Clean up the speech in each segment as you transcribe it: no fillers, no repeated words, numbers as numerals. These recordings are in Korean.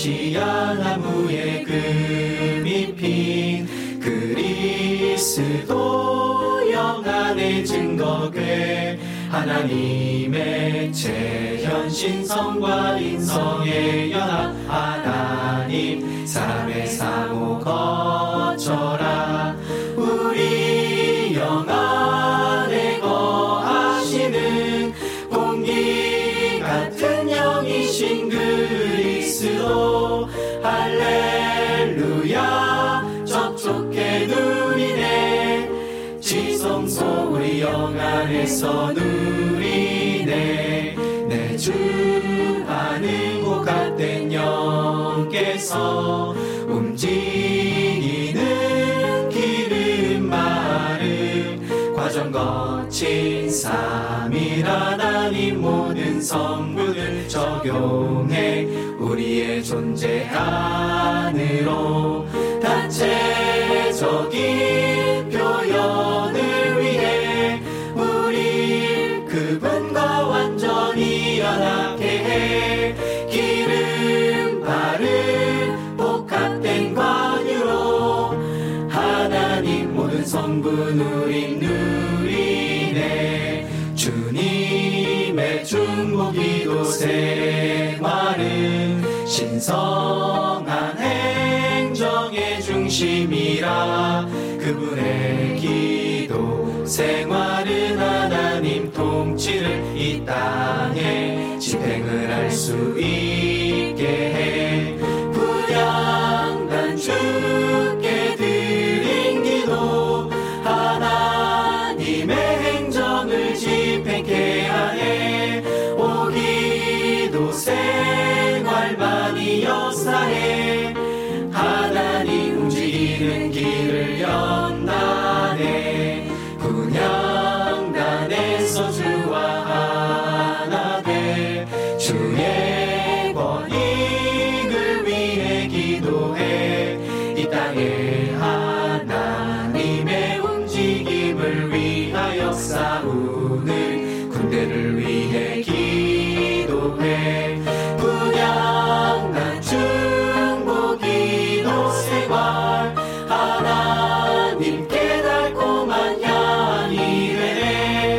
아카시아 나무에 금이 핀 그리스도 영안의 증거궤 하나님의 재현신성과 인성의 연합 하나님 사람의 상호 거쳐라 우리 영안에 거하시는 공기 같은 영이신 그리스도 할렐루야 접촉해 누리네 지성소 우리 영안에서 누리네 내 주 안은 복합된 영께서 움직이는 기름 마름 과정 거친 삼일 하나님 모든 성분을 적용해 우리의 존재 안으로 단체적인 표현을 위해 우리 그분과 완전히 연합해 해 기름 바른 복합된 관유로 하나님 모든 성분 우린 누리네 주님의 중보기도 생활은 신성한 행정의 중심이라 그분의 기도 생활은 하나님 통치를 이 땅에 집행을 할 수 있게 해 분향단 주께 드린 기도 하나님의 행정을 집행케 하네 오 기도 생활만이 역사해 하나님 움직이는 길을 연다네 분향단에서 주와 하나 돼 주의 권익을 위해 기도해 이 땅에 하나님의 움직임을 위하여 싸우는 군대를 위해 기도해 분향단 중보기도 생활 하나님께 달콤한 향이 되네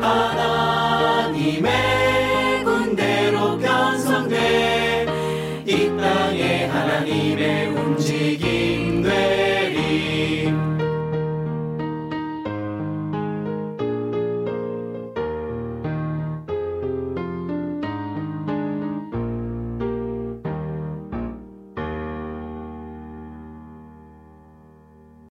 하나님의 군대로 편성돼 이 땅에 하나님의